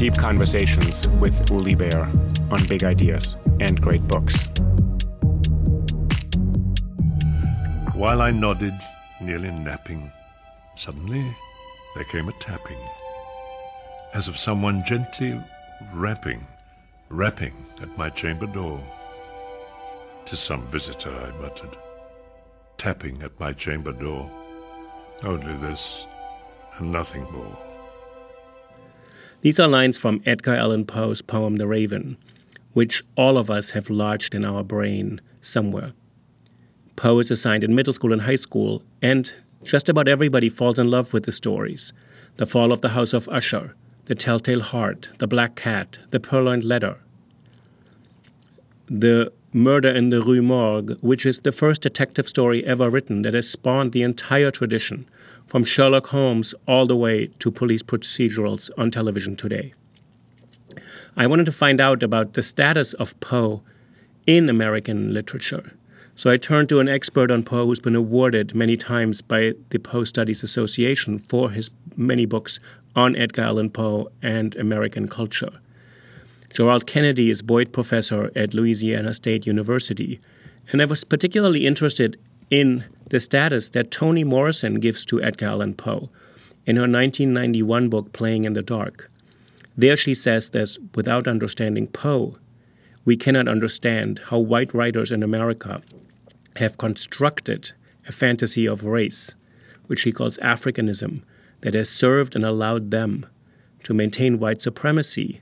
deep conversations with Uli Baer on big ideas and great books. While I nodded, nearly napping, suddenly there came a tapping, as of someone gently rapping at my chamber door. "'Tis some visitor," I muttered, tapping at my chamber door. Only this, and nothing more. These are lines from Edgar Allan Poe's poem The Raven, which all of us have lodged in our brain somewhere. Poe is assigned in middle school and high school, and just about everybody falls in love with the stories. The Fall of the House of Usher, The Telltale Heart, The Black Cat, The Purloined Letter. The Murder in the Rue Morgue, which is the first detective story ever written that has spawned the entire tradition, from Sherlock Holmes all the way to police procedurals on television today. I wanted to find out about the status of Poe in American literature. So I turned to an expert on Poe who's been awarded many times by the Poe Studies Association for his many books on Edgar Allan Poe and American culture. Gerald Kennedy is Boyd Professor at Louisiana State University, and I was particularly interested in the status that Toni Morrison gives to Edgar Allan Poe in her 1991 book Playing in the Dark. There she says that without understanding Poe, we cannot understand how white writers in America have constructed a fantasy of race, which she calls Africanism, that has served and allowed them to maintain white supremacy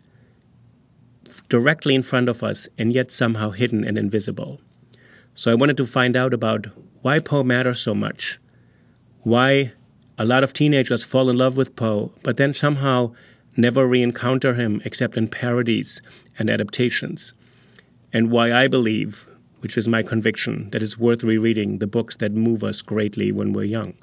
directly in front of us and yet somehow hidden and invisible. So I wanted to find out about why Poe matters so much, why a lot of teenagers fall in love with Poe, but then somehow never re-encounter him except in parodies and adaptations, and why I believe, which is my conviction, that it's worth rereading the books that move us greatly when we're young.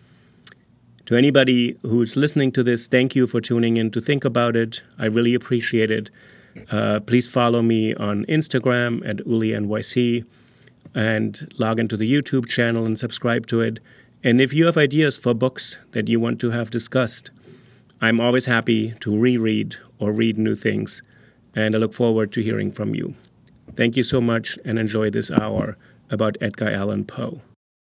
To anybody who's listening to this, thank you for tuning in to think about it. I really appreciate it. Please follow me on Instagram at UliNYC and log into the YouTube channel and subscribe to it. And if you have ideas for books that you want to have discussed, I'm always happy to reread or read new things, and I look forward to hearing from you. Thank you so much, and enjoy this hour about Edgar Allan Poe.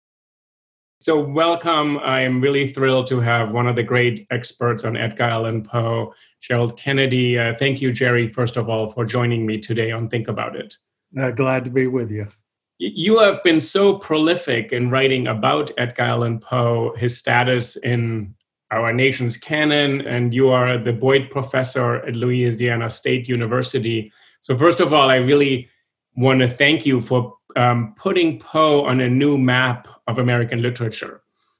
So welcome. I'm really thrilled to have one of the great experts on Edgar Allan Poe, Gerald Kennedy. Thank you, Jerry, first of all, for joining me today on Think About It. Glad to be with you. You have been so prolific in writing about Edgar Allan Poe, his status in our nation's canon, and you are the Boyd Professor at Louisiana State University. So first of all, I really want to thank you for putting Poe on a new map of American literature.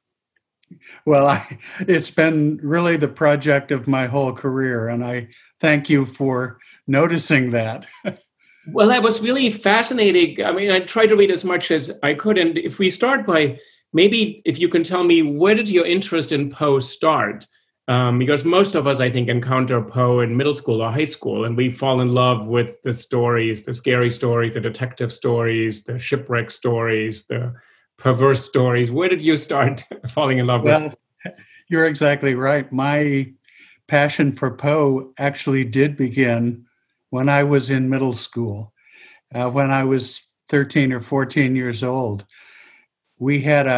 Well, it's been really the project of my whole career, and I thank you for noticing that. Well, that was really fascinating. I mean, I tried to read as much as I could. And if we start by, maybe if you can tell me, where did your interest in Poe start? Because most of us, I think, encounter Poe in middle school or high school, and we fall in love with the stories, the scary stories, the detective stories, the shipwreck stories, the perverse stories. Where did you start falling in love with? Well, you're exactly right. My passion for Poe actually did begin when I was in middle school. When I was 13 or 14 years old, we had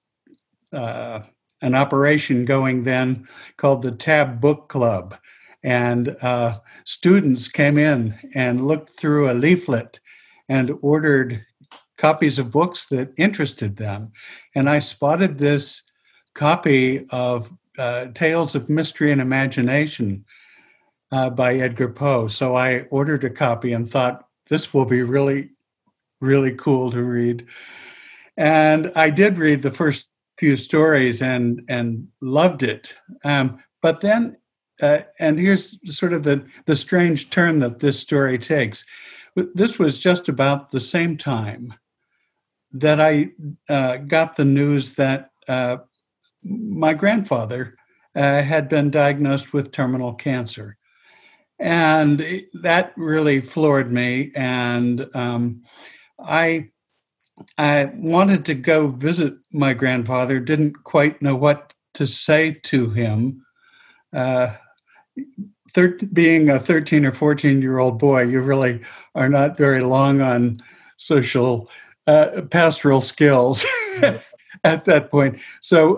an operation going then called the Tab Book Club. And students came in and looked through a leaflet and ordered copies of books that interested them. And I spotted this copy of Tales of Mystery and Imagination by Edgar Poe. So I ordered a copy and thought, this will be really, really cool to read. And I did read the first few stories and loved it. But then, and here's sort of the strange turn that this story takes. This was just about the same time that I got the news that my grandfather had been diagnosed with terminal cancer. And that really floored me. And I wanted to go visit my grandfather, didn't quite know what to say to him. being a 13 or 14-year-old boy, you really are not very long on social pastoral skills at that point. So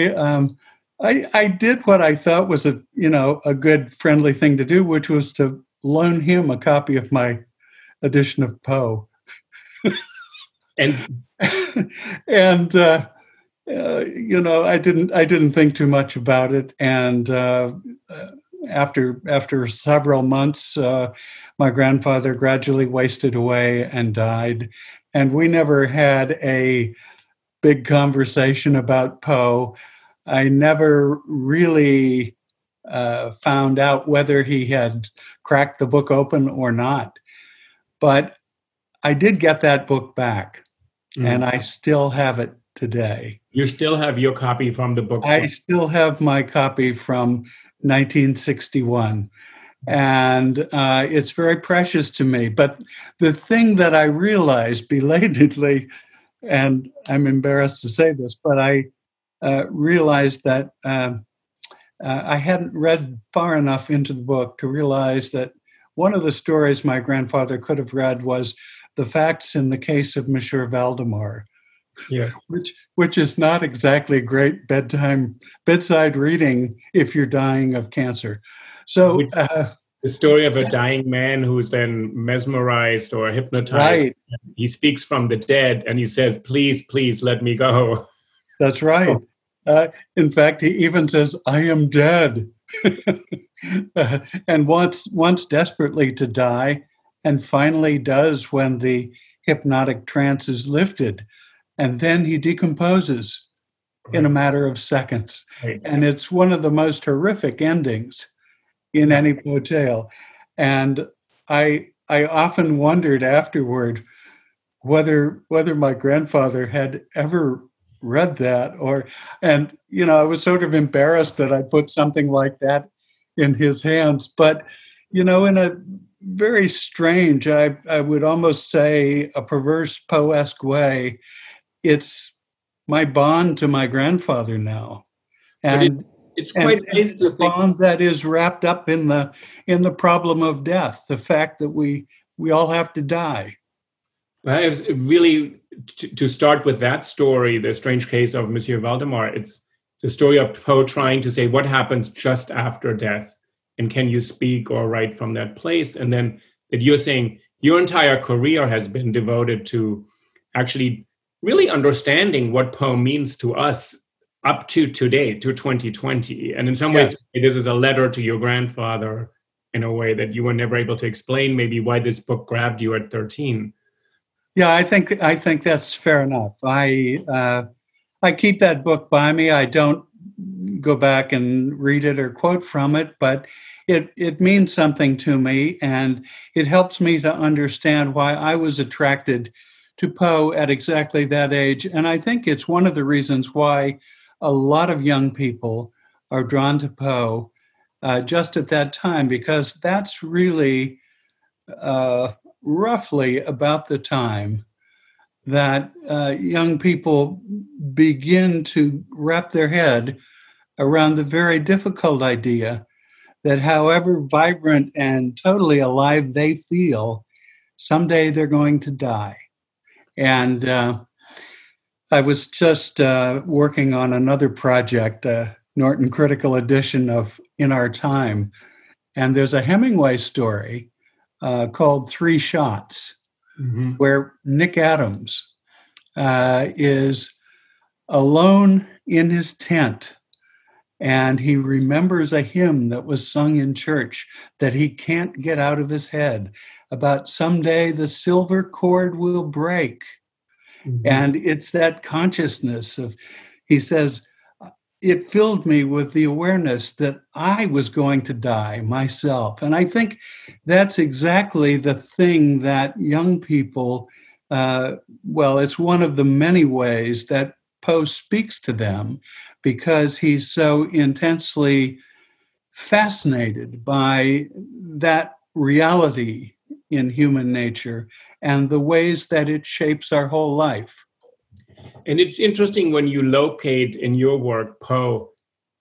I did what I thought was a good friendly thing to do, which was to loan him a copy of my edition of Poe. And and I didn't think too much about it. And after several months, my grandfather gradually wasted away and died, and we never had a big conversation about Poe. I never really found out whether he had cracked the book open or not. But I did get that book back, and I still have it today. You still have your copy from the book? I still have my copy from 1961, and it's very precious to me. But the thing that I realized belatedly, and I'm embarrassed to say this, but I realized that I hadn't read far enough into the book to realize that one of the stories my grandfather could have read was The Facts in the Case of Monsieur Valdemar, which is not exactly great bedside reading if you're dying of cancer. So the story of a dying man who's then mesmerized or hypnotized. Right. He speaks from the dead and he says, "Please, please let me go." That's right. In fact, he even says, "I am dead," and wants desperately to die, and finally does when the hypnotic trance is lifted. And then he decomposes in a matter of seconds. Right. And it's one of the most horrific endings in any Poe tale. And I often wondered afterward whether my grandfather had ever read that, and I was sort of embarrassed that I put something like that in his hands. But, in a very strange, I would almost say a perverse Poe-esque way, it's my bond to my grandfather now. And it's quite nice to think bond that is wrapped up in the problem of death, the fact that we all have to die. Well, it was really, to start with that story, The Strange Case of Monsieur Valdemar, it's the story of Poe trying to say what happens just after death, and can you speak or write from that place? And then that you're saying your entire career has been devoted to actually really understanding what Poe means to us up to today, to 2020. And in some ways, this is a letter to your grandfather in a way that you were never able to explain maybe why this book grabbed you at 13. Yeah, I think that's fair enough. I keep that book by me. I don't go back and read it or quote from it, but it means something to me, and it helps me to understand why I was attracted to Poe at exactly that age. And I think it's one of the reasons why a lot of young people are drawn to Poe just at that time, because that's really roughly about the time that young people begin to wrap their head around the very difficult idea that however vibrant and totally alive they feel, someday they're going to die. And I was just working on another project, Norton Critical Edition of In Our Time, and there's a Hemingway story called Three Shots, where Nick Adams is alone in his tent, and he remembers a hymn that was sung in church that he can't get out of his head about someday the silver cord will break. And it's that consciousness of, he says, it filled me with the awareness that I was going to die myself. And I think that's exactly the thing that young people, it's one of the many ways that Poe speaks to them, because he's so intensely fascinated by that reality in human nature and the ways that it shapes our whole life. And it's interesting when you locate in your work Poe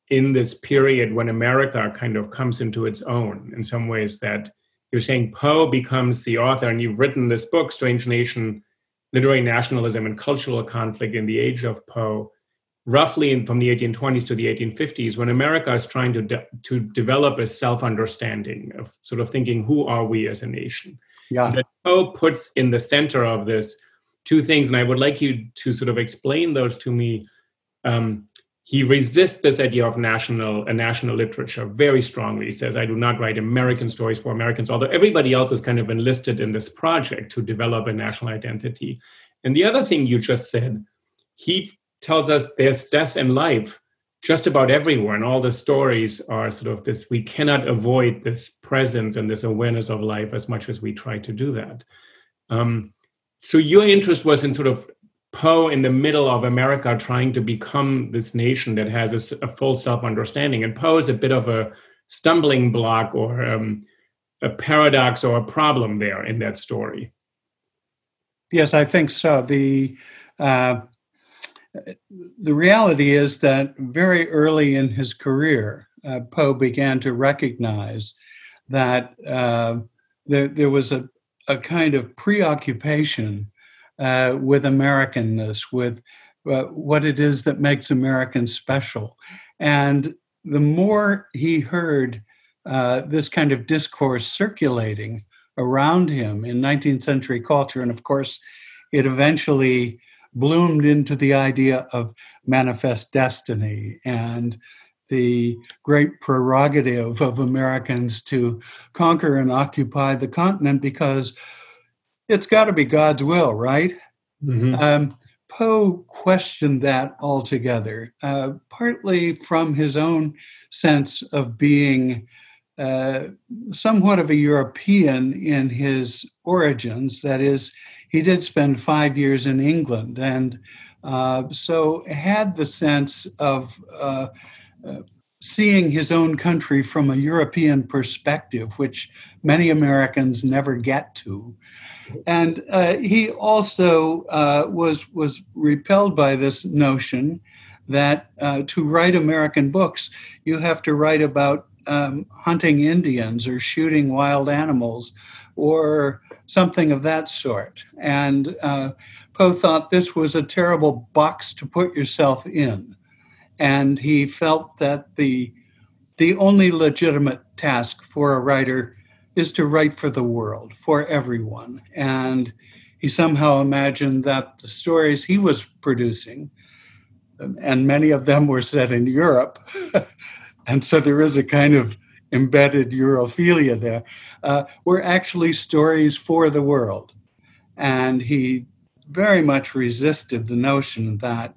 in this period when America kind of comes into its own in some ways, that you're saying Poe becomes the author, and you've written this book, Strange Nation, Literary Nationalism and Cultural Conflict in the Age of Poe, roughly from the 1820s to the 1850s, when America is trying to develop a self-understanding of sort of thinking, who are we as a nation? Yeah. And that Poe puts in the center of this two things, and I would like you to sort of explain those to me. He resists this idea of national literature very strongly. He says, I do not write American stories for Americans, although everybody else is kind of enlisted in this project to develop a national identity. And the other thing you just said, he tells us there's death and life just about everywhere. And all the stories are sort of this, we cannot avoid this presence and this awareness of life as much as we try to do that. So your interest was in sort of Poe in the middle of America trying to become this nation that has a full self-understanding. And Poe is a bit of a stumbling block or a paradox or a problem there in that story. Yes, I think so. The reality is that very early in his career, Poe began to recognize that there was a kind of preoccupation with Americanness, with what it is that makes Americans special. And the more he heard this kind of discourse circulating around him in 19th century culture, and of course, it eventually bloomed into the idea of manifest destiny and the great prerogative of Americans to conquer and occupy the continent because it's got to be God's will, right? Mm-hmm. Poe questioned that altogether, partly from his own sense of being somewhat of a European in his origins. That is, he did spend 5 years in England, and so had the sense of seeing his own country from a European perspective, which many Americans never get to. And he also was repelled by this notion that to write American books, you have to write about hunting Indians or shooting wild animals or something of that sort. And Poe thought this was a terrible box to put yourself in. And he felt that the only legitimate task for a writer is to write for the world, for everyone. And he somehow imagined that the stories he was producing, and many of them were set in Europe, and so there is a kind of embedded Europhilia there, were actually stories for the world. And he very much resisted the notion that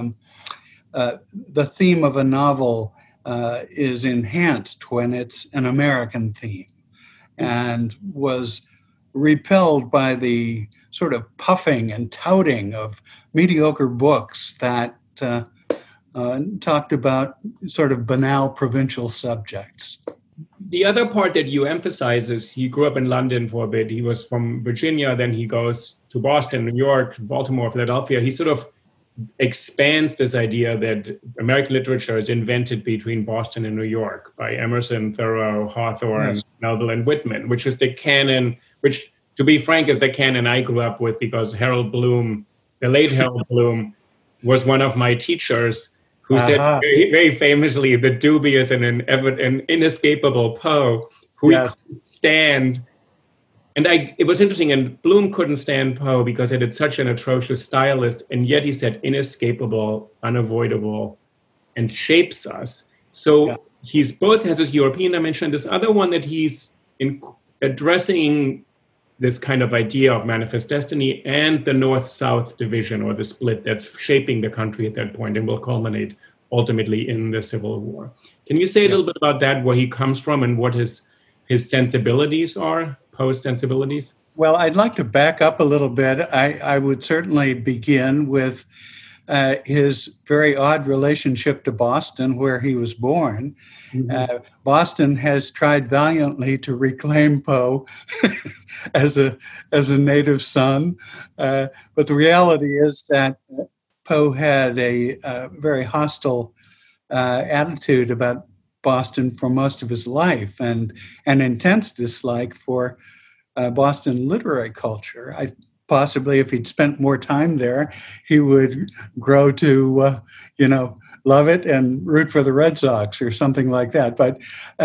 the theme of a novel is enhanced when it's an American theme, and was repelled by the sort of puffing and touting of mediocre books that talked about sort of banal provincial subjects. The other part that you emphasize is he grew up in London for a bit. He was from Virginia, then he goes to Boston, New York, Baltimore, Philadelphia. He sort of expands this idea that American literature is invented between Boston and New York by Emerson, Thoreau, Hawthorne, Yes. Melville, and Whitman, which is the canon, which, to be frank, is the canon I grew up with because Harold Bloom, the late Harold Bloom, was one of my teachers who said very, very famously, the dubious and an inescapable Poe, who Yes. he couldn't stand. And it was interesting, and Bloom couldn't stand Poe because it had such an atrocious stylist, and yet he said inescapable, unavoidable, and shapes us. So he's both has this European dimension, this other one that he's addressing this kind of idea of manifest destiny and the North-South division or the split that's shaping the country at that point and will culminate ultimately in the Civil War. Can you say a little bit about that, where he comes from and what his sensibilities are? Poe's sensibilities? Well, I'd like to back up a little bit. I would certainly begin with his very odd relationship to Boston, where he was born. Mm-hmm. Boston has tried valiantly to reclaim Poe as a native son, but the reality is that Poe had a very hostile attitude about Boston for most of his life, and an intense dislike for Boston literary culture. Possibly, if he'd spent more time there, he would grow to, love it and root for the Red Sox or something like that. But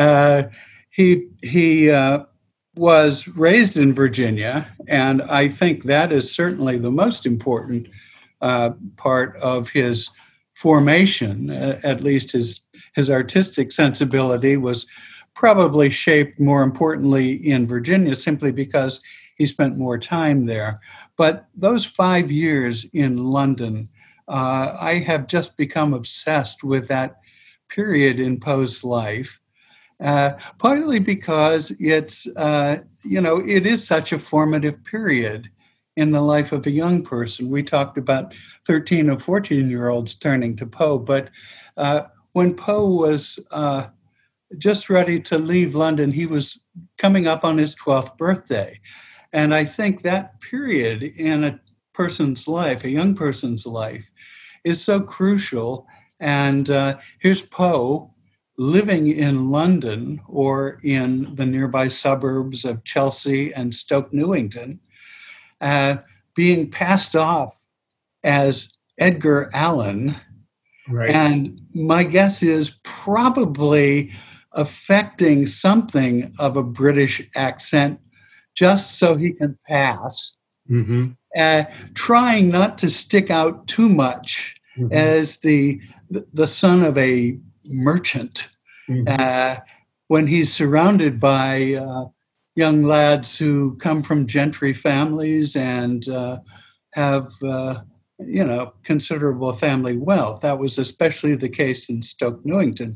he was raised in Virginia, and I think that is certainly the most important part of his formation. At least his artistic sensibility was probably shaped more importantly in Virginia, simply because he spent more time there. But those 5 years in London, I have just become obsessed with that period in Poe's life, partly because it's, it is such a formative period in the life of a young person. We talked about 13 or 14-year-olds turning to Poe, but when Poe was just ready to leave London, he was coming up on his 12th birthday. And I think that period in a person's life, a young person's life, is so crucial. And here's Poe living in London or in the nearby suburbs of Chelsea and Stoke Newington, being passed off as Edgar Allan. Right. And my guess is probably affecting something of a British accent just so he can pass, trying not to stick out too much as the son of a merchant, when he's surrounded by young lads who come from gentry families and have considerable family wealth. That was especially the case in Stoke Newington.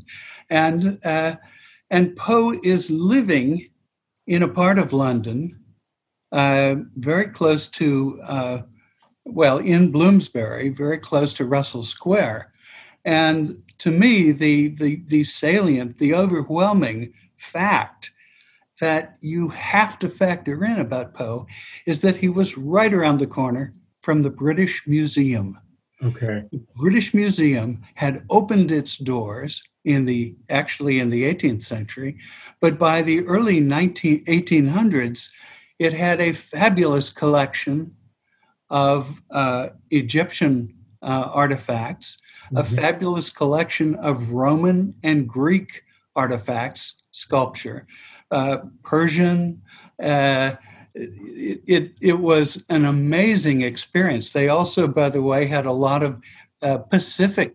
And Poe is living in a part of London very close to, in Bloomsbury, very close to Russell Square. And to me, the salient, the overwhelming fact that you have to factor in about Poe is that he was right around the corner from the British Museum. Okay. The British Museum had opened its doors in the 18th century, but by the early 1800s, it had a fabulous collection of Egyptian artifacts, a fabulous collection of Roman and Greek artifacts, sculpture, Persian. It was an amazing experience. They also, by the way, had a lot of Pacific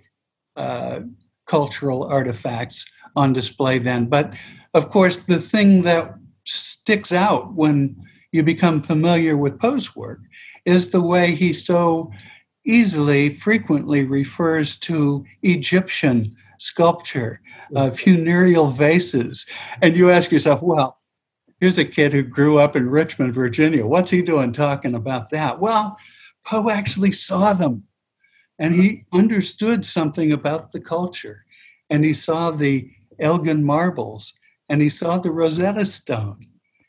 cultural artifacts on display then. But of course, the thing that sticks out when you become familiar with Poe's work is the way he so easily, frequently refers to Egyptian sculpture, funereal vases. And you ask yourself, well, here's a kid who grew up in Richmond, Virginia. What's he doing talking about that? Well, Poe actually saw them, and he understood something about the culture. And he saw the Elgin marbles, and he saw the Rosetta Stone.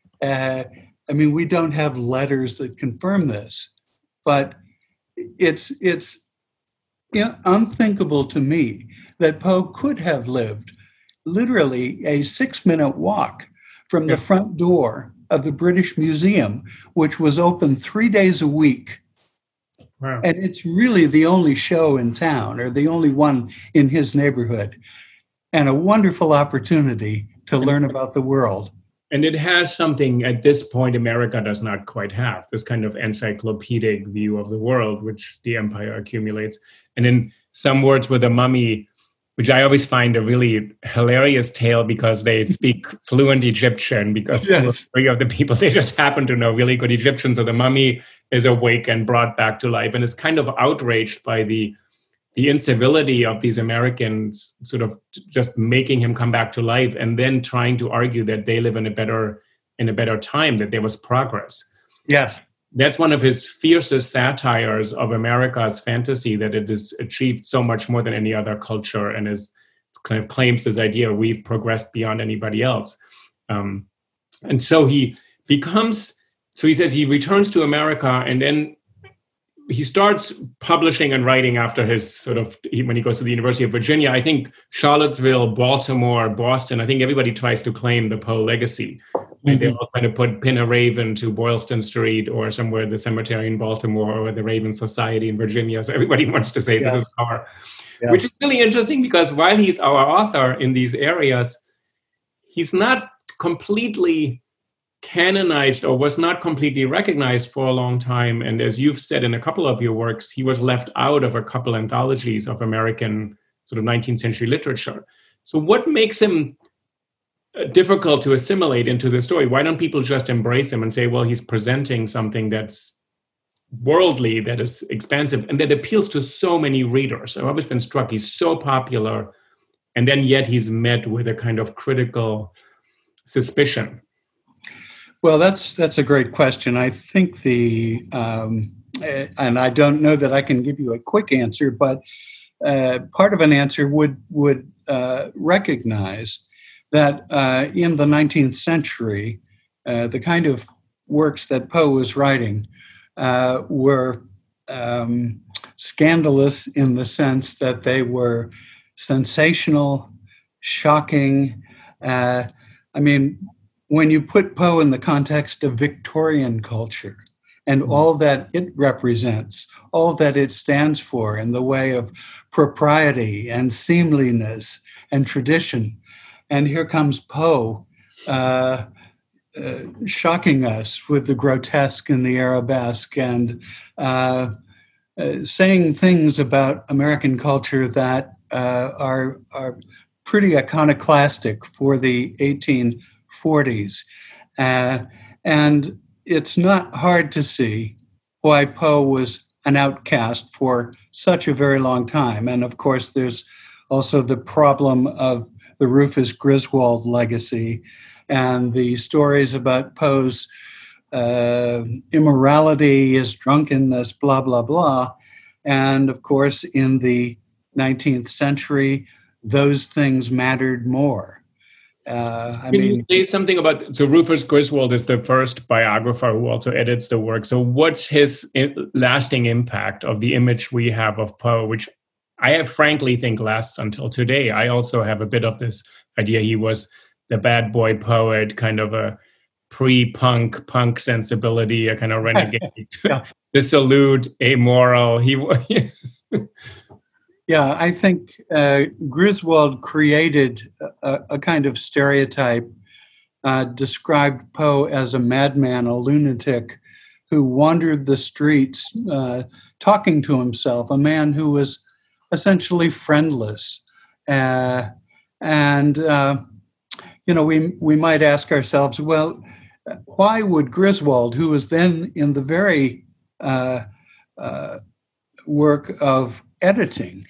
We don't have letters that confirm this, but it's unthinkable to me that Poe could have lived literally a 6-minute walk from the front door of the British Museum, which was open 3 days a week. Wow. And it's really the only show in town, or the only one in his neighborhood, and a wonderful opportunity to learn about the world. And it has something at this point America does not quite have, this kind of encyclopedic view of the world, which the empire accumulates. And in Some Words with a Mummy, which I always find a really hilarious tale because they speak fluent Egyptian, because 2 or 3 of the people, they just happen to know really good Egyptian. So the mummy is awake and brought back to life and is kind of outraged by the incivility of these Americans sort of just making him come back to life, and then trying to argue that they live in a better time, that there was progress. Yes. That's one of his fiercest satires of America's fantasy, that it has achieved so much more than any other culture, and is kind of claims this idea we've progressed beyond anybody else. And so he says he returns to America, and then he starts publishing and writing after his when he goes to the University of Virginia. I think Charlottesville, Baltimore, Boston, I think everybody tries to claim the Poe legacy. And they all kind of pin a raven to Boylston Street or somewhere, the cemetery in Baltimore or the Raven Society in Virginia. So everybody wants to say this is our, which is really interesting because while he's our author in these areas, he's not completely canonized or was not completely recognized for a long time. And as you've said in a couple of your works, he was left out of a couple anthologies of American sort of 19th century literature. So what makes him difficult to assimilate into the story? Why don't people just embrace him and say, well, he's presenting something that's worldly, that is expansive, and that appeals to so many readers? I've always been struck, he's so popular, and then yet he's met with a kind of critical suspicion. Well, that's a great question. I think and I don't know that I can give you a quick answer, but part of an answer would recognize that in the 19th century, the kind of works that Poe was writing were scandalous in the sense that they were sensational, shocking. When you put Poe in the context of Victorian culture and all that it represents, all that it stands for in the way of propriety and seemliness and tradition, and here comes Poe shocking us with the grotesque and the arabesque and saying things about American culture that are pretty iconoclastic for the 1840s. And it's not hard to see why Poe was an outcast for such a very long time. And of course, there's also the problem of the Rufus Griswold legacy and the stories about Poe's immorality, his drunkenness, blah, blah, blah. And of course, in the 19th century, those things mattered more. Can you say something about, so Rufus Griswold is the first biographer who also edits the work. So what's his lasting impact of the image we have of Poe, which I frankly think lasts until today? I also have a bit of this idea he was the bad boy poet, kind of a punk sensibility, a kind of renegade, dissolute, amoral. Yeah, I think Griswold created a kind of stereotype, described Poe as a madman, a lunatic who wandered the streets talking to himself, a man who was essentially friendless. We might ask ourselves, well, why would Griswold, who was then in the very work of editing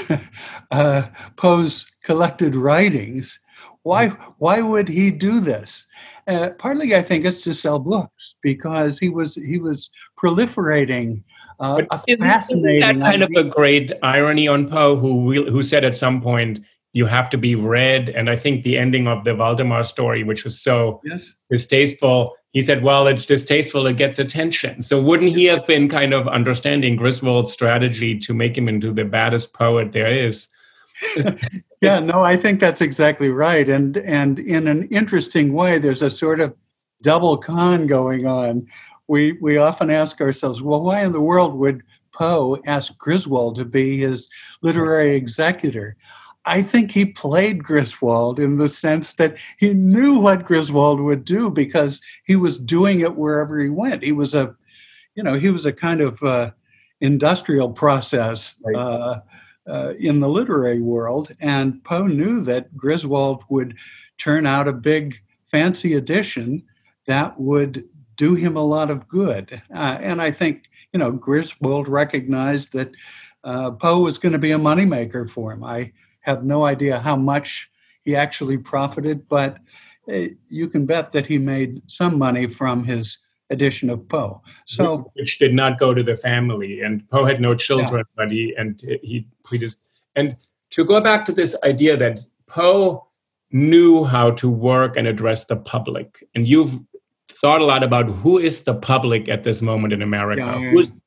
Poe's collected writings, why would he do this? Partly, I think it's to sell books because he was proliferating a fascinating. Isn't that kind of a great irony on Poe, who said at some point, "You have to be read." And I think the ending of the Valdemar story, which was so distasteful, he said, well, it's distasteful, it gets attention. So wouldn't he have been kind of understanding Griswold's strategy to make him into the baddest poet there is? Yeah, no, I think that's exactly right. And in an interesting way, there's a sort of double con going on. We often ask ourselves, well, why in the world would Poe ask Griswold to be his literary executor? I think he played Griswold in the sense that he knew what Griswold would do because he was doing it wherever he went. He was a kind of industrial process in the literary world, and Poe knew that Griswold would turn out a big, fancy edition that would do him a lot of good. And I think Griswold recognized that Poe was going to be a moneymaker for him. I have no idea how much he actually profited, but you can bet that he made some money from his edition of Poe. So, which did not go to the family, and Poe had no children, but he and to go back to this idea that Poe knew how to work and address the public, and you've thought a lot about who is the public at this moment in America.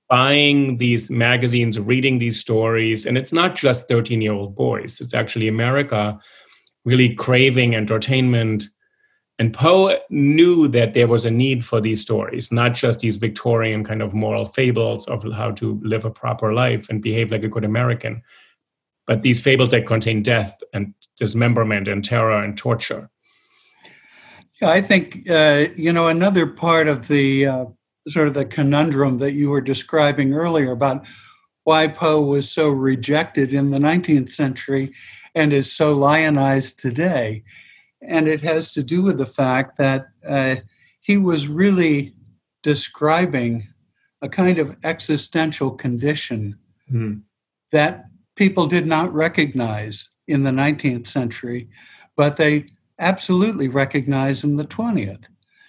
buying these magazines, reading these stories. And it's not just 13-year-old boys. It's actually America really craving entertainment. And Poe knew that there was a need for these stories, not just these Victorian kind of moral fables of how to live a proper life and behave like a good American, but these fables that contain death and dismemberment and terror and torture. Yeah, I think, another part of the sort of the conundrum that you were describing earlier about why Poe was so rejected in the 19th century and is so lionized today. And it has to do with the fact that he was really describing a kind of existential condition that people did not recognize in the 19th century, but they absolutely recognize in the 20th.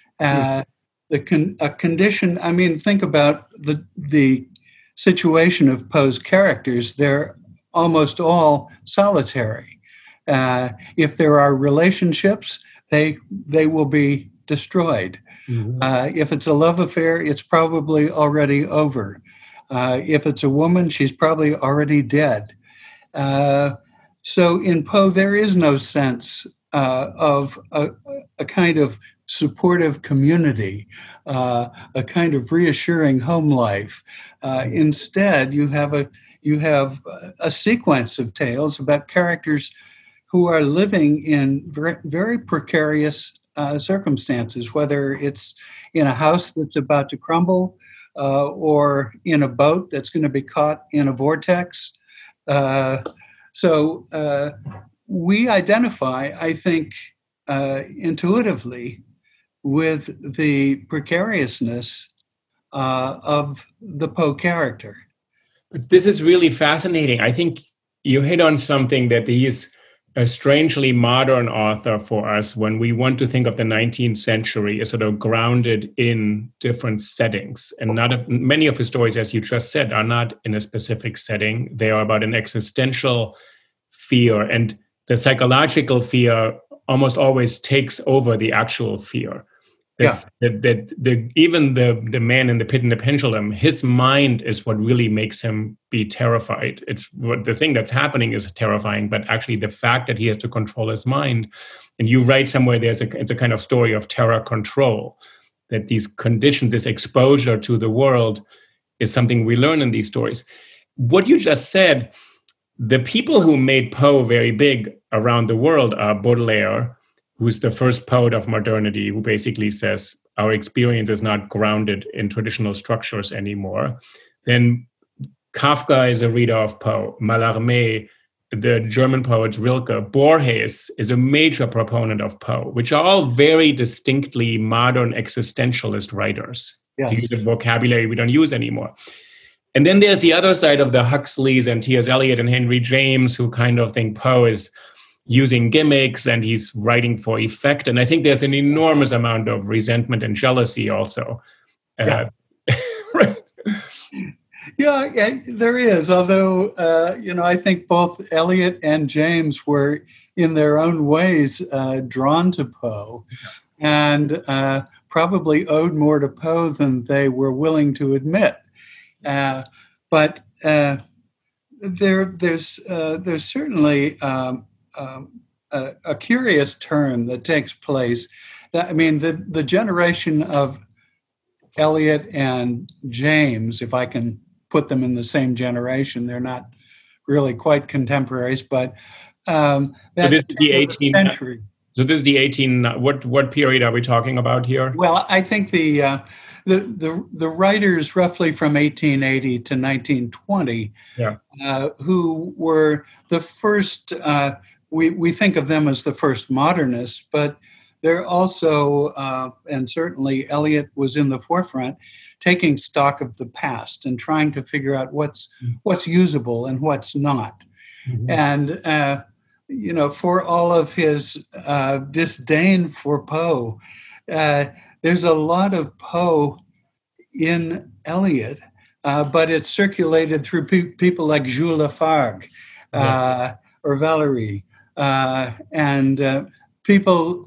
A condition, I mean, think about the situation of Poe's characters. They're almost all solitary. If there are relationships, they will be destroyed. If it's a love affair, it's probably already over. If it's a woman, she's probably already dead. So in Poe, there is no sense of a kind of supportive community, a kind of reassuring home life. Instead, you have a sequence of tales about characters who are living in very, very precarious circumstances, whether it's in a house that's about to crumble or in a boat that's going to be caught in a vortex. So we identify, I think, intuitively with the precariousness of the Poe character. But this is really fascinating. I think you hit on something, that he is a strangely modern author for us when we want to think of the 19th century as sort of grounded in different settings. And many of his stories, as you just said, are not in a specific setting. They are about an existential fear, and the psychological fear almost always takes over the actual fear. Even the man in the pit and the pendulum, his mind is what really makes him be terrified. It's what the thing that's happening is terrifying, but actually the fact that he has to control his mind. And you write somewhere it's a kind of story of terror control, that these conditions, this exposure to the world, is something we learn in these stories. What you just said, the people who made Poe very big around the world are Baudelaire, who's the first poet of modernity, who basically says our experience is not grounded in traditional structures anymore. Then Kafka is a reader of Poe. Mallarmé, the German poet Rilke, Borges is a major proponent of Poe, which are all very distinctly modern existentialist writers. Yes. To use a vocabulary we don't use anymore. And then there's the other side of the Huxleys and T.S. Eliot and Henry James, who kind of think Poe is using gimmicks and he's writing for effect. And I think there's an enormous amount of resentment and jealousy also. Right. Yeah, there is. Although, I think both Eliot and James were in their own ways drawn to Poe and probably owed more to Poe than they were willing to admit. But there's certainly a curious turn that takes place. I mean, the generation of Eliot and James, if I can put them in the same generation, they're not really quite contemporaries, but so this is the 18th century. So this is the 18. What period are we talking about here? Well, I think the writers roughly from 1880 to 1920, who were the first. We think of them as the first modernists, but they're also, and certainly Eliot was in the forefront, taking stock of the past and trying to figure out what's usable and what's not. Mm-hmm. And for all of his disdain for Poe, there's a lot of Poe in Eliot, but it's circulated through people like Jules Lafargue or Valéry, and people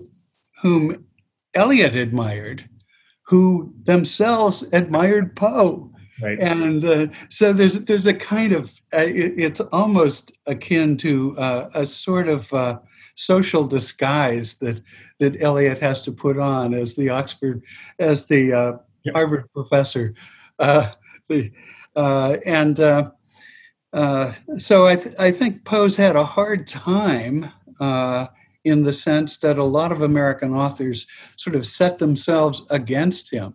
whom Eliot admired, who themselves admired Poe. Right. And so there's a kind of it's almost akin to a sort of social disguise that Eliot has to put on as the Yep. Harvard professor. Uh, the, and So I think Poe's had a hard time in the sense that a lot of American authors sort of set themselves against him.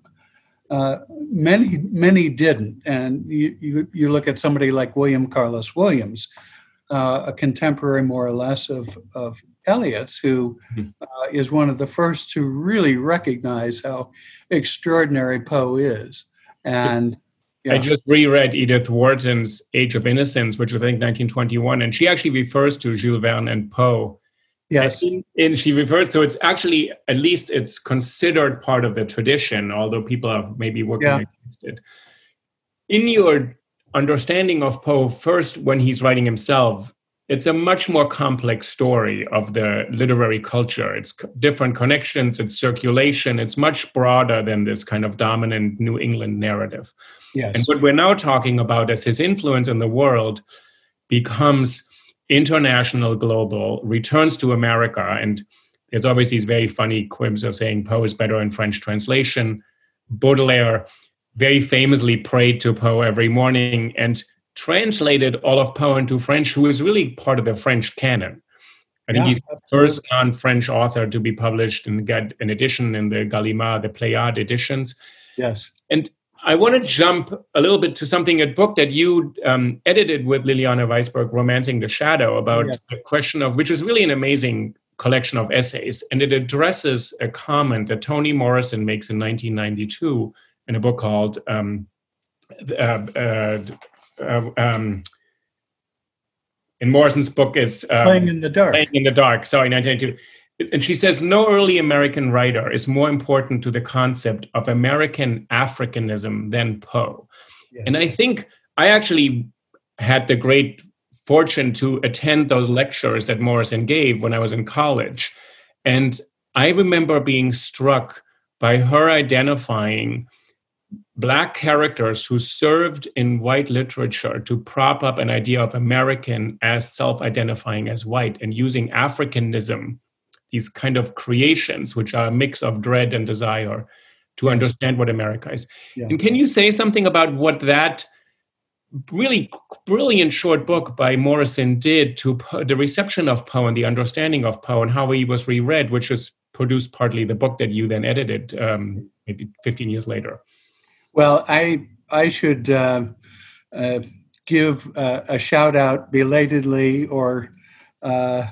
Many didn't, and you look at somebody like William Carlos Williams, a contemporary more or less of Eliot's, who is one of the first to really recognize how extraordinary Poe is. And I just reread Edith Wharton's Age of Innocence, which was, I think, 1921, and she actually refers to Jules Verne and Poe. Yes. And she refers to, it's actually, at least it's considered part of the tradition, although people are maybe working against it. In your understanding of Poe, first, when he's writing himself, it's a much more complex story of the literary culture. It's different connections, it's circulation, it's much broader than this kind of dominant New England narrative. Yes. And what we're now talking about as his influence in the world becomes international, global, returns to America. And there's obviously these very funny quibs of saying Poe is better in French translation. Baudelaire very famously prayed to Poe every morning and translated all of Poe into French, who is really part of the French canon. I think he's the first non-French author to be published and get an edition in the Gallimard, the Pléiade editions. Yes. And I want to jump a little bit to a book that you edited with Liliana Weisberg, Romancing the Shadow, about the question of, which is really an amazing collection of essays. And it addresses a comment that Toni Morrison makes in 1992 in a book called in Morrison's book, it's Playing in the Dark. Playing in the Dark, sorry, 1992. And she says, no early American writer is more important to the concept of American Africanism than Poe. Yes. And I think I actually had the great fortune to attend those lectures that Morrison gave when I was in college. And I remember being struck by her identifying Black characters who served in white literature to prop up an idea of American as self-identifying as white, and using Africanism, these kind of creations, which are a mix of dread and desire, to understand what America is. Yeah. And can you say something about what that really brilliant short book by Morrison did to the reception of Poe and the understanding of Poe, and how he was reread, which has produced partly the book that you then edited maybe 15 years later? Well, I should give a shout out belatedly or to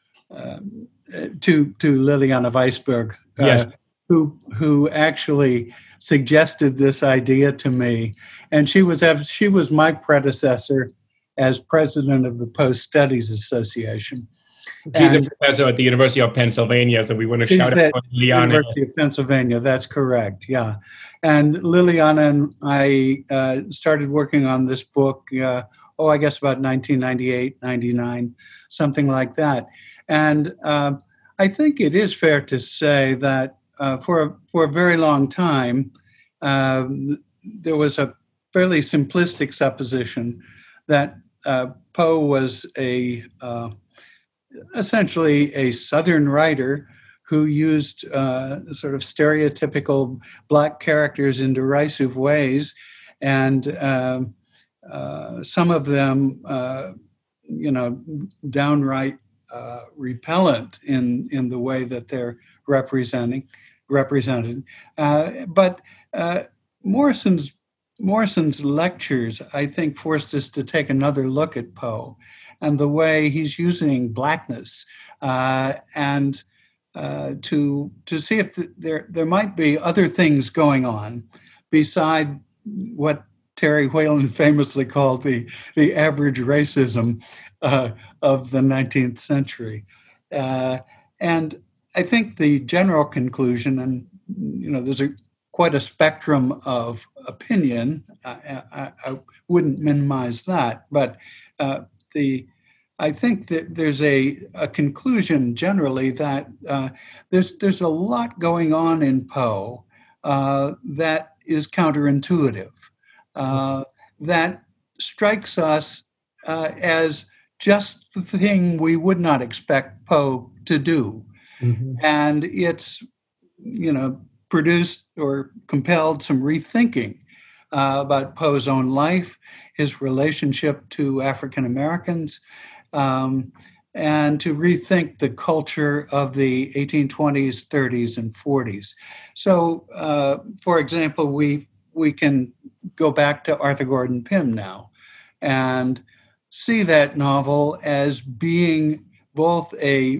Liliana Weisberg, yes. who actually suggested this idea to me, and she was my predecessor as president of the Poe Studies Association. She's a professor at the University of Pennsylvania, so we want to shout out Liliana. University of Pennsylvania, that's correct, yeah. And Liliana and I started working on this book, I guess about 1998, 99, something like that. And I think it is fair to say that for a very long time, there was a fairly simplistic supposition that Poe was essentially a Southern writer who used sort of stereotypical Black characters in derisive ways, and some of them, downright repellent in the way that they're represented. But Morrison's lectures, I think, forced us to take another look at Poe and the way he's using Blackness, and to see if there might be other things going on beside what Terry Whalen famously called the average racism of the 19th century. And I think the general conclusion, and there's quite a spectrum of opinion. I wouldn't minimize that, but I think that there's a conclusion generally that there's a lot going on in Poe that is counterintuitive. that strikes us as just the thing we would not expect Poe to do. Mm-hmm. And it's, produced or compelled some rethinking about Poe's own life, his relationship to African Americans, and to rethink the culture of the 1820s, 30s, and 40s. So, for example, we can go back to Arthur Gordon Pym now and see that novel as being both a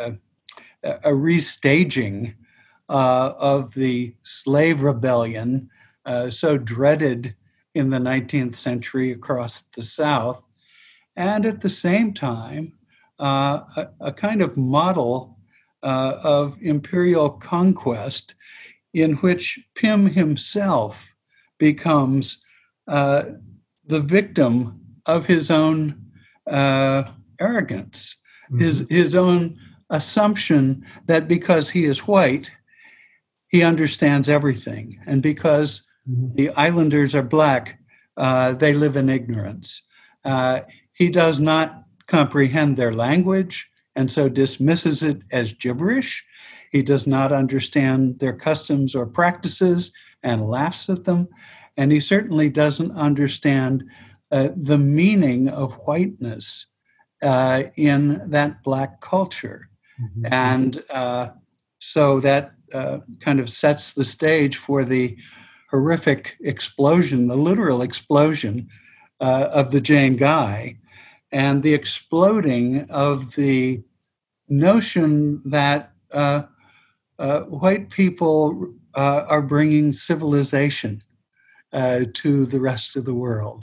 restaging of the slave rebellion so dreaded in the 19th century across the South, and at the same time, a kind of model of imperial conquest in which Pym himself becomes the victim of his own arrogance, mm-hmm. his own assumption that because he is white, he understands everything. And because mm-hmm. the islanders are black, they live in ignorance. He does not comprehend their language and so dismisses it as gibberish. He does not understand their customs or practices and laughs at them. And he certainly doesn't understand the meaning of whiteness in that black culture. Mm-hmm. And so that kind of sets the stage for the horrific explosion, the literal explosion of the Jane Guy, and the exploding of the notion that white people are bringing civilization to the rest of the world.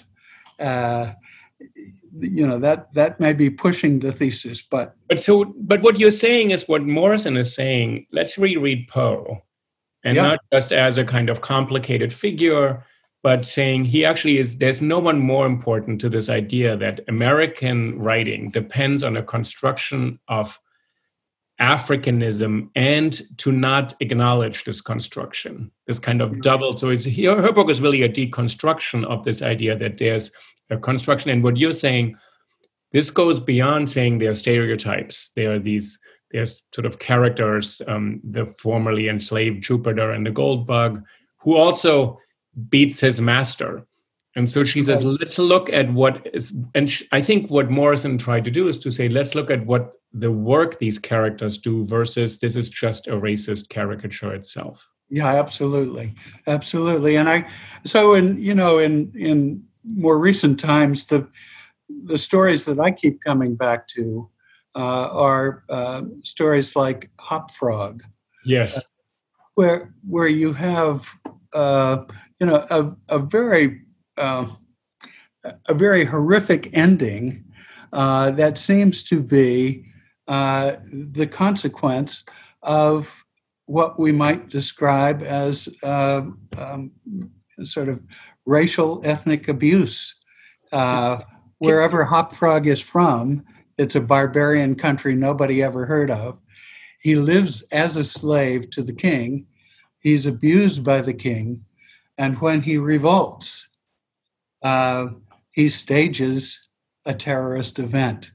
That may be pushing the thesis, but what you're saying is what Morrison is saying. Let's reread Poe, and not just as a kind of complicated figure, but saying he actually is. There's no one more important to this idea that American writing depends on a construction of Africanism, and to not acknowledge this construction, this kind of double. So her book is really a deconstruction of this idea that there's a construction. And what you're saying, this goes beyond saying there are stereotypes. There's sort of characters, the formerly enslaved Jupiter and the gold bug, who also beats his master. And so she says, let's look at what is, and I think what Morrison tried to do is to say, let's look at what the work these characters do versus this is just a racist caricature itself. Yeah, absolutely. Absolutely. And in more recent times, the stories that I keep coming back to are stories like Hop Frog. Yes. Where you have, a very horrific ending that seems to be the consequence of what we might describe as sort of racial ethnic abuse. Wherever Hop Frog is from, it's a barbarian country nobody ever heard of. He lives as a slave to the king. He's abused by the king. And when he revolts, he stages a terrorist event.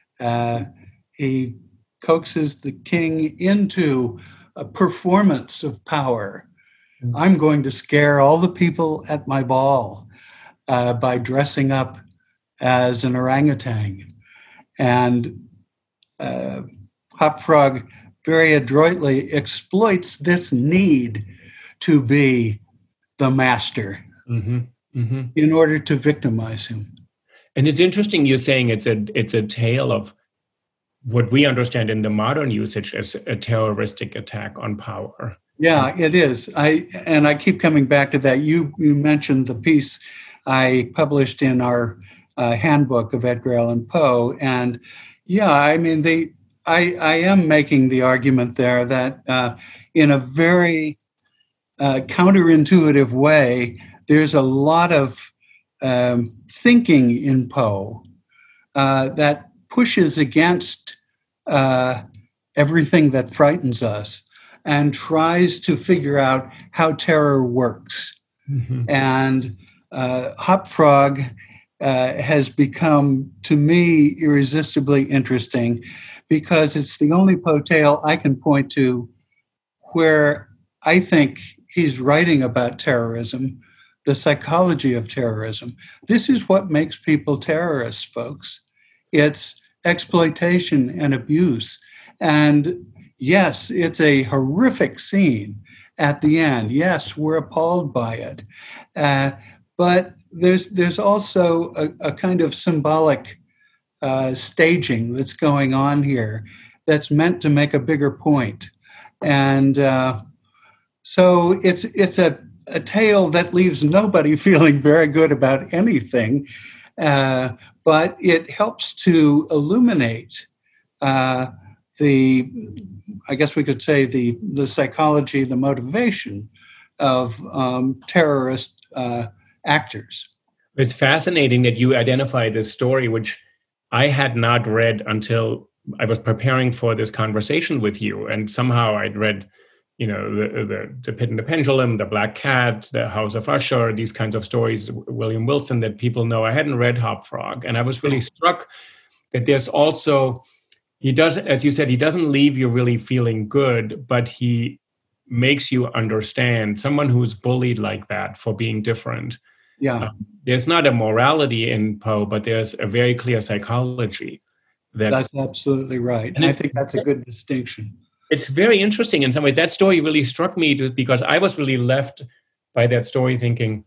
He coaxes the king into a performance of power. I'm going to scare all the people at my ball by dressing up as an orangutan. And Hop Frog very adroitly exploits this need to be the master in order to victimize him. And it's interesting you're saying it's a tale of what we understand in the modern usage as a terroristic attack on power. Yeah, it is. I keep coming back to that. You mentioned the piece I published in our handbook of Edgar Allan Poe, and I mean I am making the argument there that in a very counterintuitive way, there's a lot of thinking in Poe that pushes against everything that frightens us and tries to figure out how terror works. Mm-hmm. And Hop Frog has become, to me, irresistibly interesting because it's the only Poe tale I can point to where I think he's writing about terrorism, the psychology of terrorism. This is what makes people terrorists, folks. It's exploitation and abuse. And yes, it's a horrific scene at the end. Yes, we're appalled by it. But there's also a kind of symbolic staging that's going on here that's meant to make a bigger point. And so it's a tale that leaves nobody feeling very good about anything, but it helps to illuminate I guess we could say the psychology, the motivation of terrorist actors. It's fascinating that you identify this story, which I had not read until I was preparing for this conversation with you. And somehow I'd read, the Pit and the Pendulum, the Black Cat, the House of Usher, these kinds of stories, William Wilson, that people know. I hadn't read Hop Frog. And I was really struck that there's also, he does, as you said, he doesn't leave you really feeling good, but he makes you understand someone who's bullied like that for being different. Yeah. There's not a morality in Poe, but there's a very clear psychology. That's absolutely right. And I think that's a good distinction. It's very interesting in some ways. That story really struck me because I was really left by that story thinking,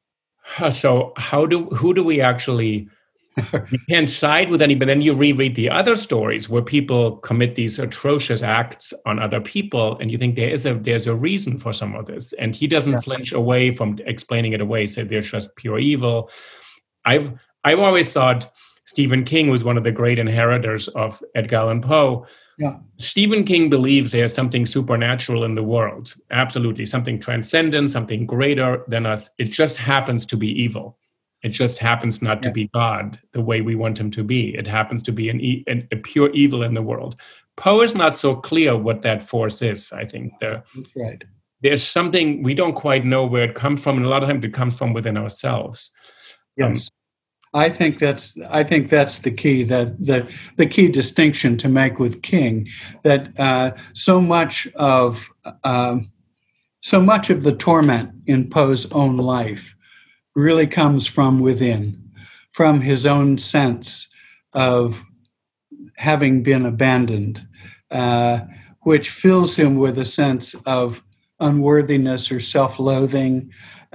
so who do we actually, we can't side with any, but then you reread the other stories where people commit these atrocious acts on other people, and you think there's a reason for some of this. And he doesn't flinch away from explaining it away, say there's just pure evil. I've always thought Stephen King was one of the great inheritors of Edgar Allan Poe. Yeah. Stephen King believes there's something supernatural in the world. Absolutely. Something transcendent, something greater than us. It just happens to be evil. It just happens not to be God the way we want him to be. It happens to be a pure evil in the world. Poe is not so clear what that force is, I think. That's right. There's something we don't quite know where it comes from, and a lot of times it comes from within ourselves. Yes. I think that's the key, the key distinction to make with King, that so much of the torment in Poe's own life really comes from within, from his own sense of having been abandoned, which fills him with a sense of unworthiness or self-loathing,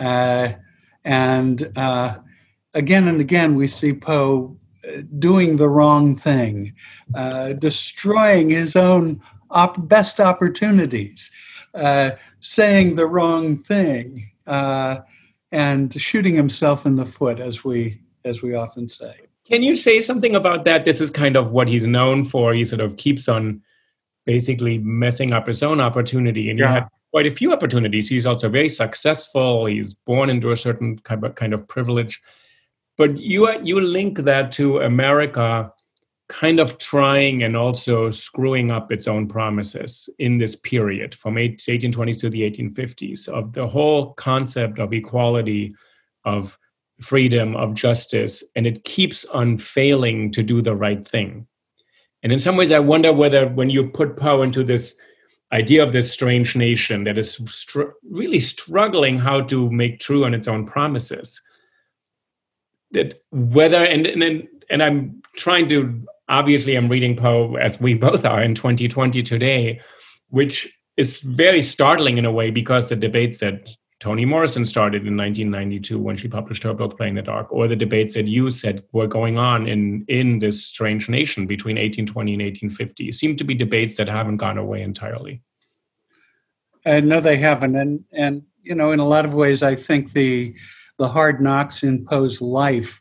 and again and again, we see Poe doing the wrong thing, destroying his own best opportunities, saying the wrong thing, and shooting himself in the foot, as we often say. Can you say something about that? This is kind of what he's known for. He sort of keeps on basically messing up his own opportunity, and you had quite a few opportunities. He's also very successful. He's born into a certain kind of privilege. But you link that to America kind of trying and also screwing up its own promises in this period from 1820s to the 1850s, of the whole concept of equality, of freedom, of justice, and it keeps on failing to do the right thing. And in some ways, I wonder whether when you put Poe into this idea of this strange nation that is really struggling how to make true on its own promises, that whether, and I'm trying to, obviously I'm reading Poe, as we both are, in 2020 today, which is very startling in a way, because the debates that Toni Morrison started in 1992 when she published her book Play in the Dark, or the debates that you said were going on in this strange nation between 1820 and 1850, seem to be debates that haven't gone away entirely. No, they haven't. And in a lot of ways, I think the hard knocks in Poe's life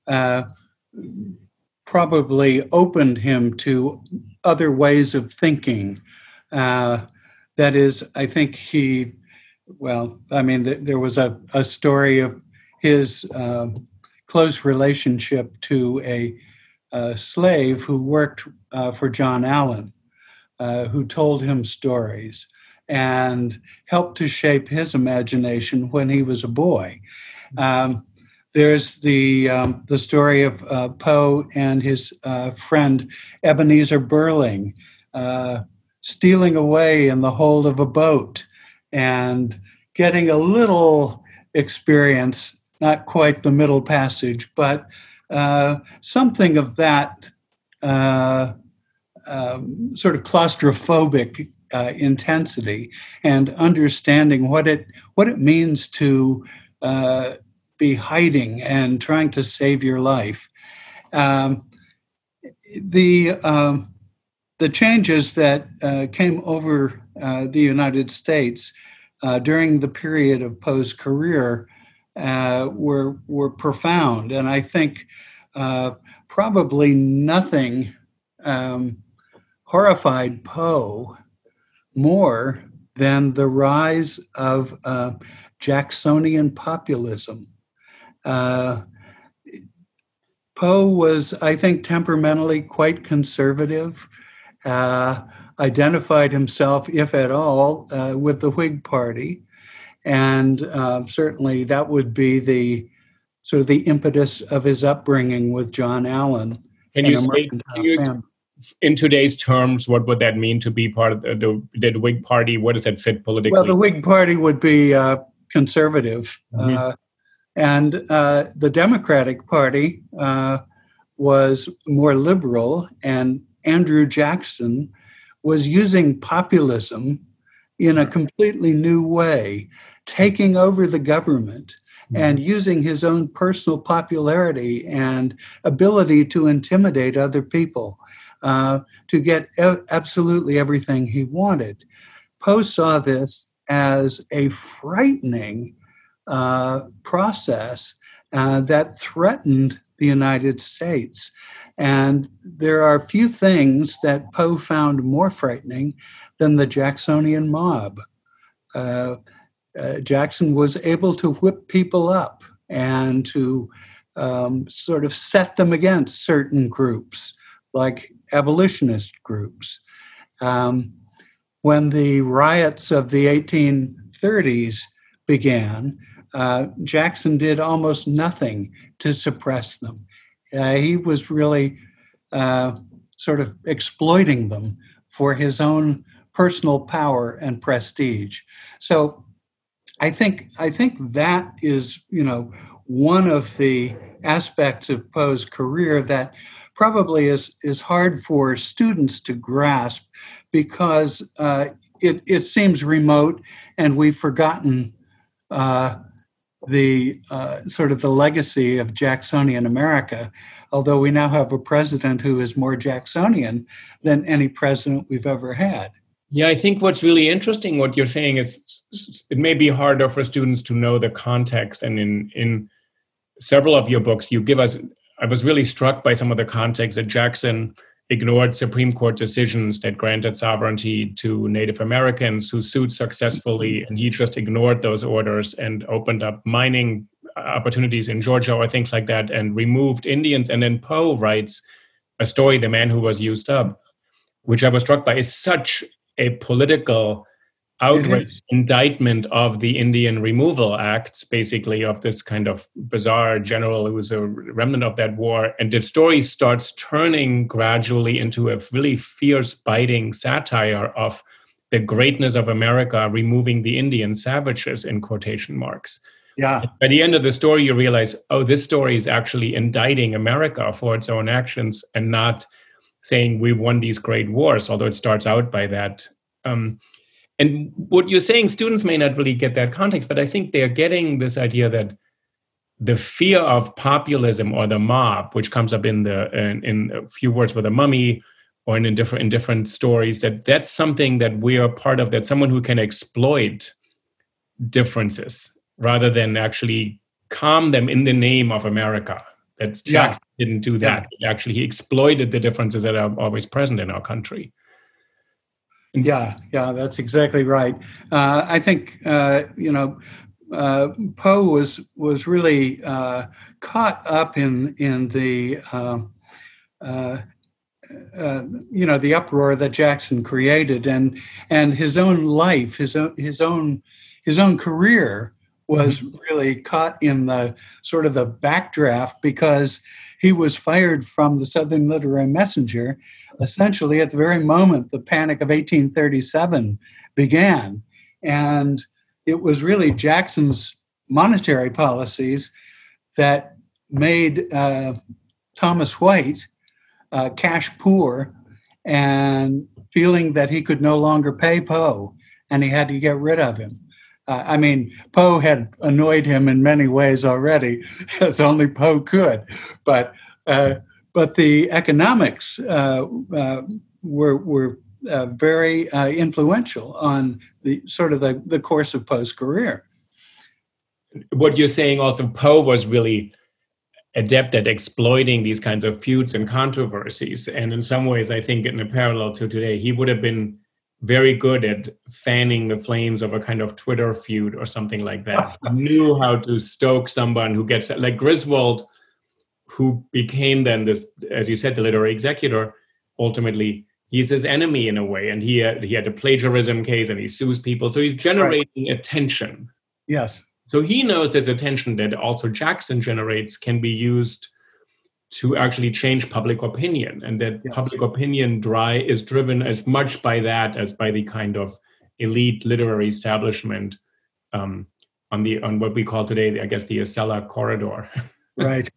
probably opened him to other ways of thinking. That is, I think there was a story of his close relationship to a slave who worked for John Allen, who told him stories and helped to shape his imagination when he was a boy. there's the story of Poe and his friend Ebenezer Burling stealing away in the hold of a boat and getting a little experience, not quite the Middle Passage, but something of that sort of claustrophobic intensity, and understanding what it means to be hiding and trying to save your life. The changes that came over the United States during the period of Poe's career were profound, and I think probably nothing horrified Poe more than the rise of Jacksonian populism. Poe was, I think, temperamentally quite conservative, identified himself, if at all, with the Whig Party. And certainly that would be the sort of the impetus of his upbringing with John Allen. Can you say, in today's terms, what would that mean to be part of the Whig Party? What does that fit politically? Well, the Whig Party would be conservative. Mm-hmm. And the Democratic Party was more liberal, and Andrew Jackson was using populism in a completely new way, taking over the government and using his own personal popularity and ability to intimidate other people to get absolutely everything he wanted. Poe saw this as a frightening process that threatened the United States. And there are few things that Poe found more frightening than the Jacksonian mob. Jackson was able to whip people up and to sort of set them against certain groups, like abolitionist groups. When the riots of the 1830s began, Jackson did almost nothing to suppress them. He was really sort of exploiting them for his own personal power and prestige. So I think that is, one of the aspects of Poe's career that probably is hard for students to grasp, because it seems remote, and we've forgotten the sort of the legacy of Jacksonian America, although we now have a president who is more Jacksonian than any president we've ever had. Yeah, I think what's really interesting, what you're saying, is it may be harder for students to know the context. And in several of your books, you give us, I was really struck by some of the context that Jackson ignored Supreme Court decisions that granted sovereignty to Native Americans who sued successfully, and he just ignored those orders and opened up mining opportunities in Georgia or things like that and removed Indians. And then Poe writes a story, The Man Who Was Used Up, which I was struck by is such a political outright indictment of the Indian Removal Acts, basically, of this kind of bizarre general who was a remnant of that war. And the story starts turning gradually into a really fierce, biting satire of the greatness of America, removing the Indian savages, in quotation marks. Yeah. By the end of the story, you realize, oh, this story is actually indicting America for its own actions and not saying we won these great wars, although it starts out by that. And what you're saying, students may not really get that context, but I think they're getting this idea that the fear of populism or the mob, which comes up in a few words with a mummy or in different stories, that's something that we are part of, that someone who can exploit differences rather than actually calm them in the name of America. That Jack didn't do that. Yeah. Actually, he exploited the differences that are always present in our country. Yeah, that's exactly right. I think Poe was really caught up in the the uproar that Jackson created, and his own life, his own career was really caught in the sort of the backdraft because he was fired from the Southern Literary Messenger essentially at the very moment the Panic of 1837 began. And it was really Jackson's monetary policies that made Thomas White cash poor and feeling that he could no longer pay Poe and he had to get rid of him. I mean, Poe had annoyed him in many ways already, as only Poe could. But the economics were very influential on the sort of the course of Poe's career. What you're saying also, Poe was really adept at exploiting these kinds of feuds and controversies. And in some ways, I think in a parallel to today, he would have been very good at fanning the flames of a kind of Twitter feud or something like that. He knew how to stoke someone who gets, like Griswold, who became then this, as you said, the literary executor. Ultimately, he's his enemy in a way. And he had a plagiarism case and he sues people. So he's generating attention. Yes. So he knows this attention that also Jackson generates can be used to actually change public opinion, and that public opinion is driven as much by that as by the kind of elite literary establishment on what we call today, I guess, the Acela corridor. Right.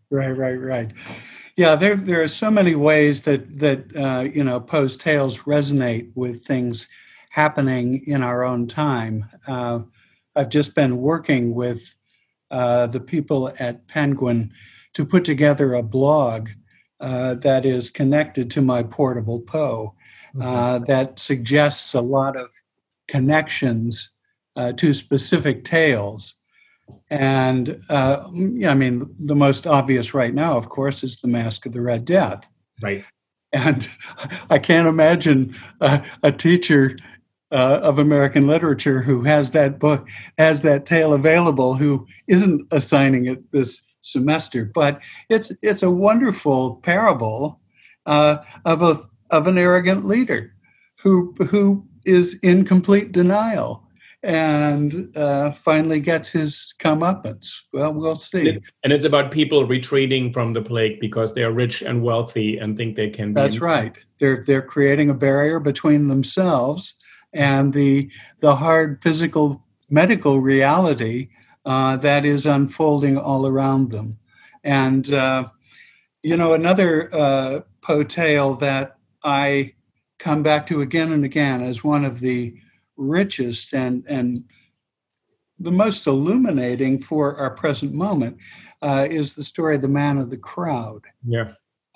Yeah, there are so many ways that Poe's tales resonate with things happening in our own time. I've just been working with the people at Penguin to put together a blog that is connected to my portable Poe that suggests a lot of connections to specific tales. And I mean, the most obvious right now, of course, is The Masque of the Red Death. Right. And I can't imagine a teacher of American literature who has that tale available, who isn't assigning it this semester. But it's a wonderful parable of an arrogant leader who is in complete denial and finally gets his comeuppance. Well, we'll see. And it's about people retreating from the plague because they're rich and wealthy and think they can be. That's right. They're creating a barrier between themselves and the hard physical medical reality that is unfolding all around them. And, another Poe tale that I come back to again and again as one of the richest and the most illuminating for our present moment is the story of The Man of the Crowd. Yeah.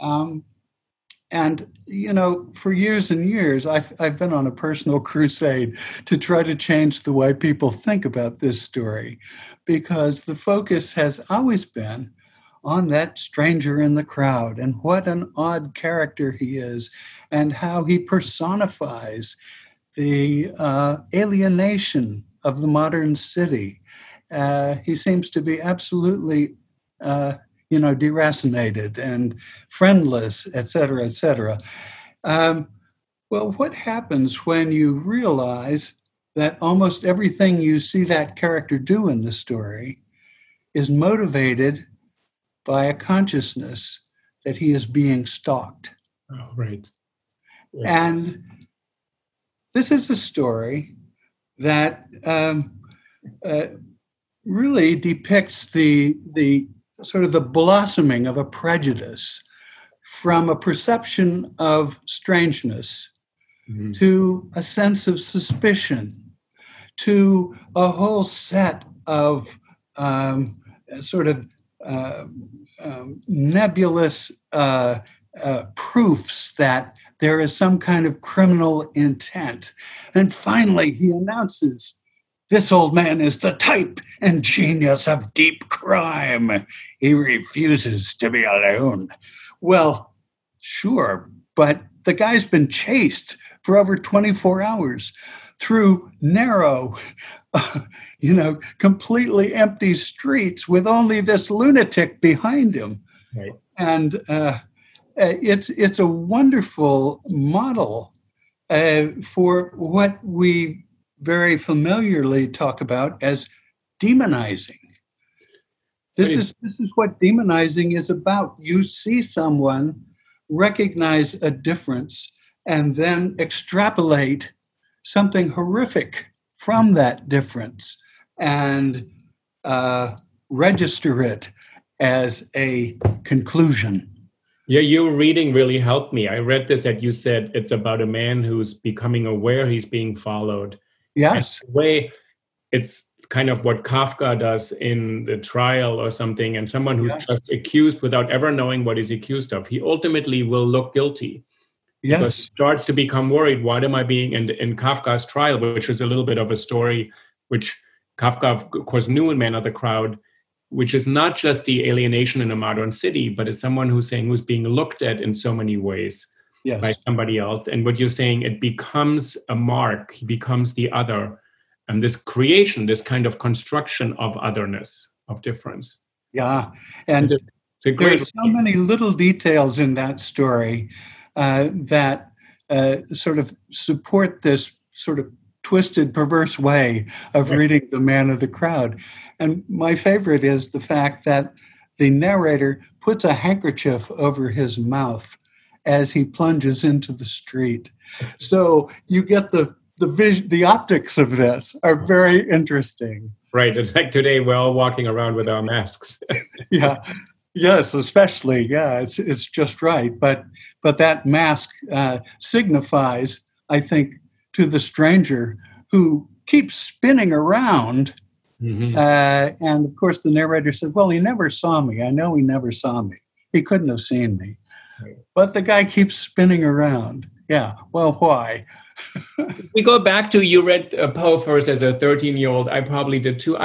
And, for years and years, I've been on a personal crusade to try to change the way people think about this story, because the focus has always been on that stranger in the crowd and what an odd character he is and how he personifies the alienation of the modern city. He seems to be absolutely deracinated and friendless, et cetera, et cetera. Well, what happens when you realize that almost everything you see that character do in the story is motivated by a consciousness that he is being stalked? Oh, right. Yeah. And this is a story that really depicts the sort of the blossoming of a prejudice from a perception of strangeness to a sense of suspicion to a whole set of nebulous proofs that there is some kind of criminal intent. And finally, he announces, "This old man is the type and genius of deep crime. He refuses to be alone." Well, sure, but the guy's been chased for over 24 hours through narrow, completely empty streets with only this lunatic behind him. Right. And it's a wonderful model for what we very familiarly talk about as demonizing. This is what demonizing is about. You see someone, recognize a difference, and then extrapolate something horrific from that difference and register it as a conclusion. Yeah, your reading really helped me. I read this that you said it's about a man who's becoming aware he's being followed. Yes. And the way it's kind of what Kafka does in The Trial or something, and someone who's just accused without ever knowing what he's accused of, he ultimately will look guilty. Yes. Because he starts to become worried. What am I being in Kafka's Trial, which is a little bit of a story which Kafka, of course, knew in Man of the Crowd, which is not just the alienation in a modern city, but it's someone who's being looked at in so many ways by somebody else. And what you're saying, it becomes a mark. He becomes the other. And this creation, this kind of construction of otherness, of difference. Yeah. And there's so many little details in that story that sort of support this sort of twisted, perverse way of reading The Man of the Crowd. And my favorite is the fact that the narrator puts a handkerchief over his mouth as he plunges into the street. So you get the optics of this are very interesting. Right. It's like today we're all walking around with our masks. Yeah. Yes, especially. Yeah, it's just right. But that mask signifies, I think, to the stranger who keeps spinning around. Mm-hmm. And of course, the narrator said, well, he never saw me. I know he never saw me. He couldn't have seen me. Right. But the guy keeps spinning around. Yeah. Well, why? We go back to, you read Poe first as a 13-year-old. I probably did too.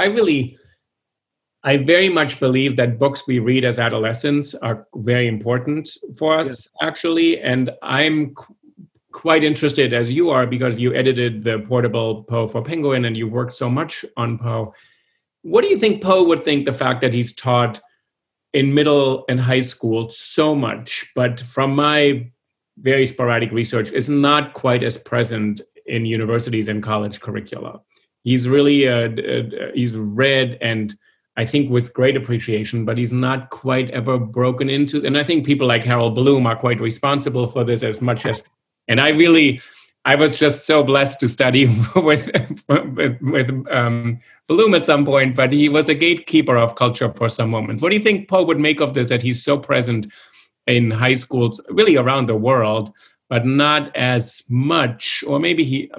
I very much believe that books we read as adolescents are very important for us, actually. And I'm quite interested, as you are, because you edited the portable Poe for Penguin and you worked so much on Poe. What do you think Poe would think the fact that he's taught in middle and high school so much, but from my very sporadic research, is not quite as present in universities and college curricula? He's really, he's read, and I think with great appreciation, but he's not quite ever broken into, and I think people like Harold Bloom are quite responsible for this as much as, and I was just so blessed to study with Bloom at some point, but he was a gatekeeper of culture for some moments. What do you think Poe would make of this, that he's so present in high schools, really around the world, but not as much, or maybe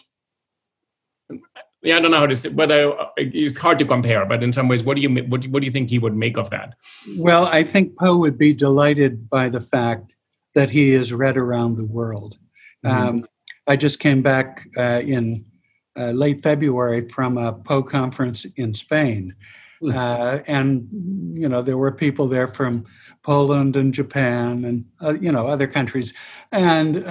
I don't know how to say, whether it's hard to compare, but in some ways, what do you think he would make of that? Well, I think Poe would be delighted by the fact that he is read around the world. Mm-hmm. I just came back in late February from a Poe conference in Spain. Mm-hmm. And, there were people there from Poland and Japan and, other countries. And,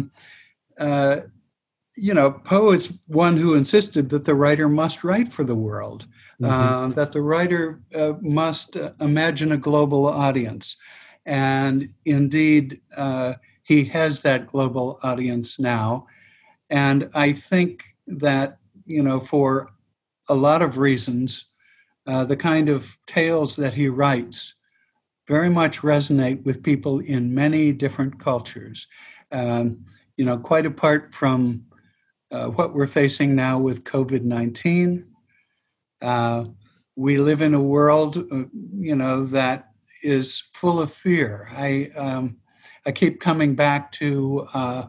Poe is one who insisted that the writer must write for the world, mm-hmm. That the writer must imagine a global audience. And indeed, he has that global audience now. And I think that, for a lot of reasons, the kind of tales that he writes very much resonate with people in many different cultures. Quite apart from what we're facing now with COVID-19, we live in a world, that is full of fear. I keep coming back to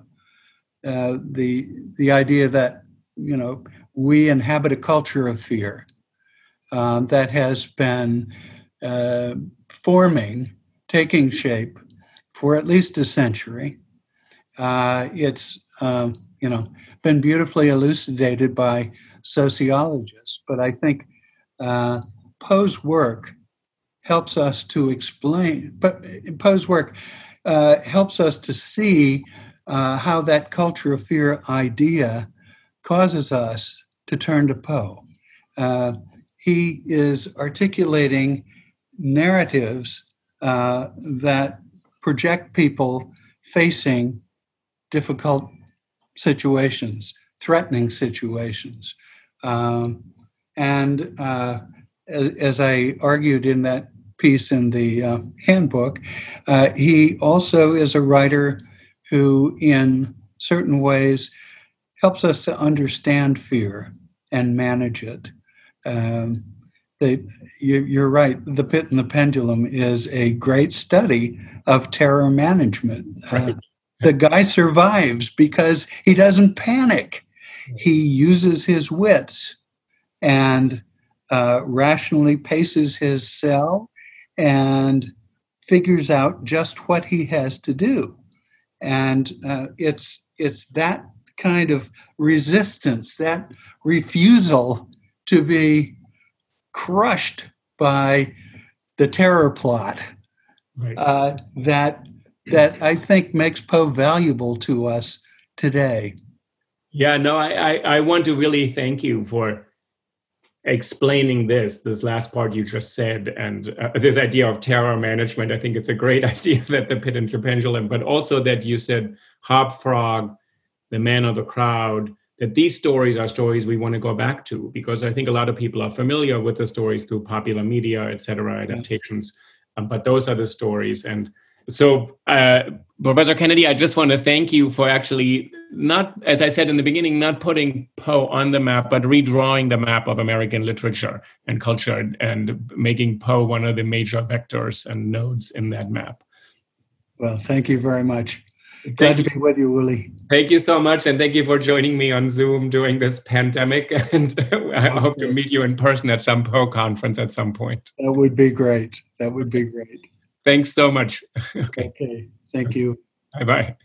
the idea that we inhabit a culture of fear that has been taking shape for at least a century. It's been beautifully elucidated by sociologists, but I think Poe's work helps us to explain. But Poe's work helps us to see how that culture of fear idea causes us to turn to Poe. He is articulating narratives that project people facing difficult situations, threatening situations. And as I argued in that piece in the handbook, he also is a writer who, in certain ways, helps us to understand fear and manage it. You're right. The Pit and the Pendulum is a great study of terror management. Right. The guy survives because he doesn't panic. He uses his wits and rationally paces his cell and figures out just what he has to do. And it's that kind of resistance, that refusal to be crushed by the terror plot, Right. that I think makes Poe valuable to us today. Yeah, no, I want to really thank you for explaining this last part you just said, and this idea of terror management. I think it's a great idea that the Pit and the Pendulum, but also that you said Hop Frog, The Man of the Crowd, that these stories are stories we want to go back to, because I think a lot of people are familiar with the stories through popular media, et cetera, adaptations, but those are the stories. And so, Professor Kennedy, I just want to thank you for actually not, as I said in the beginning, not putting Poe on the map, but redrawing the map of American literature and culture and making Poe one of the major vectors and nodes in that map. Well, thank you very much. Glad to be with you, Willie. Thank you so much. And thank you for joining me on Zoom during this pandemic. And I hope to meet you in person at some Poe conference at some point. That would be great. That would be great. Thanks so much. Okay. Thank you. Bye-bye.